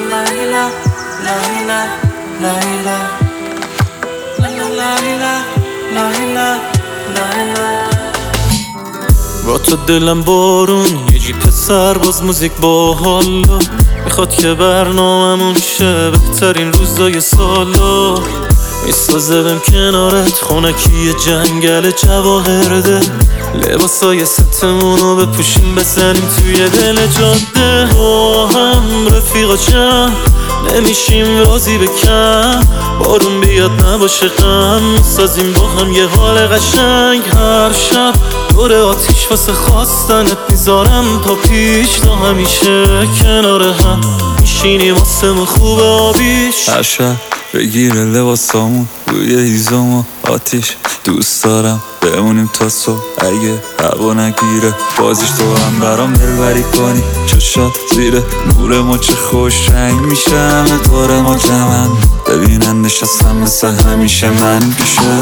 با تو دلم بارون یه جیپ سرباز موزیک با حالا میخواد که برنامه‌مون شه بهترین روزای سالا میسازه بهم کنارت خونکی جنگل جواهرده لباسای ستمونو بپوشیم بزنیم توی دل جاده با هم رفیقا چند نمیشیم راضی بکن بارون بیاد نباشه غم میسازیم با هم یه حال قشنگ هر شب دور آتیش واسه خواستنت میذارم تا پیش تا همیشه کنار هم میشینیم واسه خوب آبیش هر شب بگیره لباسامون روی هیزم و آتیش دوست دارم بمونیم تا صبح اگه هوا نگیره بازیش تو هم برام دلبری کنی چشات زیر نور ما چه خوش رنگ میشه همه دور ما جمن ببینن نشستم مثل همیشه من پیشه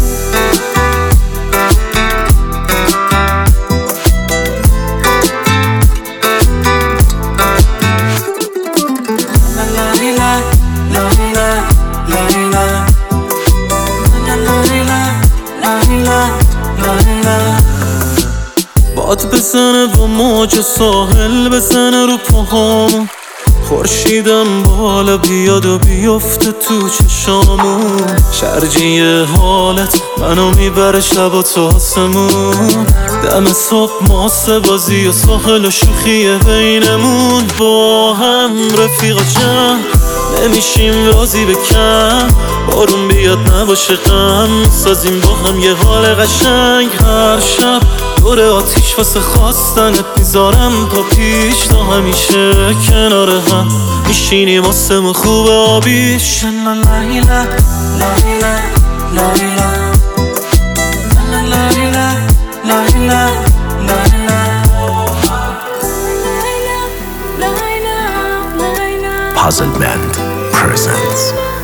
باد بزنه و موج ساحل بزنه رو پاهامون خورشیدم بالا بیاد و بیفته تو چشامون شرجی حالت منو میبره شب تا آسمون دم صبح ماسه بازی و ساحل و شوخی بینمون با هم رفیقا جمع نمیشیم راضی بکن بارون بیاد نباشه غم میسازیم با هم یه حال قشنگ هر شب دور آتیش واسه خواستنت میذارم تا پیش تا همیشه کنار هم میشینیم واسه خوب آبیش Puzzle Band presents